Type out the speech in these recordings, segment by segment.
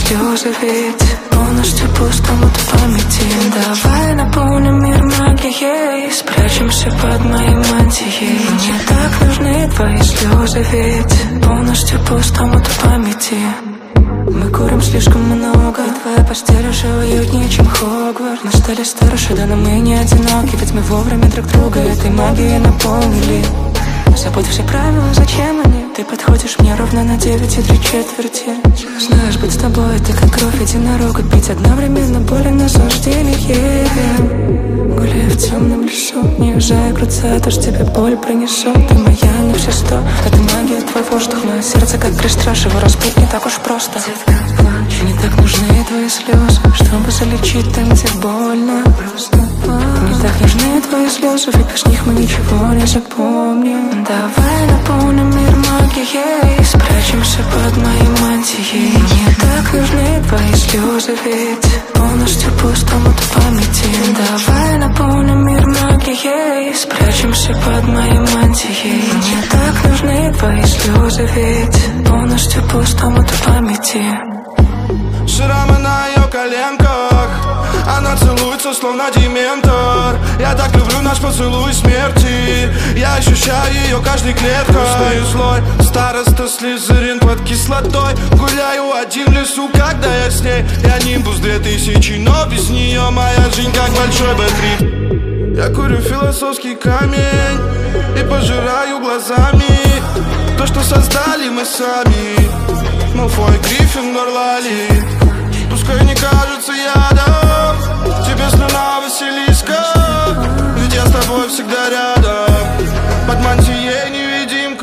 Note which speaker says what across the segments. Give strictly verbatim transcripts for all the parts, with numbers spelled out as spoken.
Speaker 1: слезы, ведь полностью пустому в памяти. Давай наполним мир магией, спрячемся под моей мантией. Мне так нужны твои слезы, ведь полностью пустому в памяти. Мы курим слишком много, и твоя постель уже уютнее, чем Хогвартс. Мы стали старше, да, но мы не одиноки, ведь мы вовремя друг друга этой магией наполнили. Забудь все правила, зачем они? Ты подходишь мне ровно на девять и три четверти. Знаешь, быть с тобой это как кровь единорога, пить одновременно боль и наслаждение. Гуляя в темном лесу, не уезжая крутца, то, что тебе боль принесет. Ты моя не все сто, это магия, твой воздух. Мое сердце как крестраж, его разбить не так уж просто. Мне так нужны твои слезы, чтобы залечить там, где больно. Мне так нужны твои слезы, ведь без них мы ничего не запомним. Давай наполним мир магией, спрячемся под моей мантией. Мне так нужны твои слезы, ведь полностью пустому в памяти. Давай наполним мир магией, спрячемся под моей мантией. Мне так нужны твои слезы, ведь полностью пустому в памяти.
Speaker 2: Шрамы на ее коленках, она целуется, словно дементор. Я так люблю наш поцелуй смерти, я ощущаю ее каждой клеткой. Грустный и злой, староста Слизерин под кислотой. Гуляю один в лесу, когда я с ней. Я нимбус две тысячи, но без нее моя жизнь как большой бэ три. Я курю философский камень и пожираю глазами то, что создали мы сами. Малфой, Гриффиндор, Лали. Пускай не кажется ядом тебе слюна Василиска, ведь я с тобой всегда рядом, под мантией невидимка.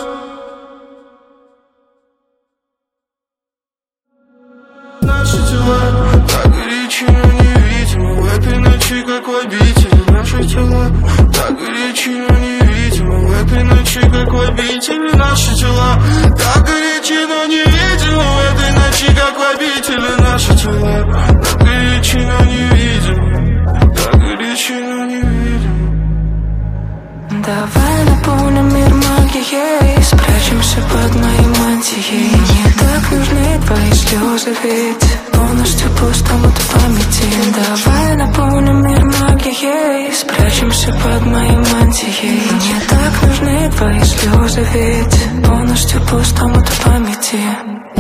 Speaker 2: Наши тела так горячи, но невидимы в этой ночи, как в обители. Наши тела так горячи, но невидимы в этой ночи, как в обители. Наши тела так горячи, но невидимы в этой ночи, как в обители. Наши тела так горячи, но невидимы, так горячи, но невидимы.
Speaker 1: Давай наполним мир магией, спрячемся под моей мантией. Мне так нужны твои слезы, ведь полностью пустому в памяти. Давай наполним мир магией, спрячемся под моей мантией. Мне так нужны твои слезы, ведь полностью пустому в памяти.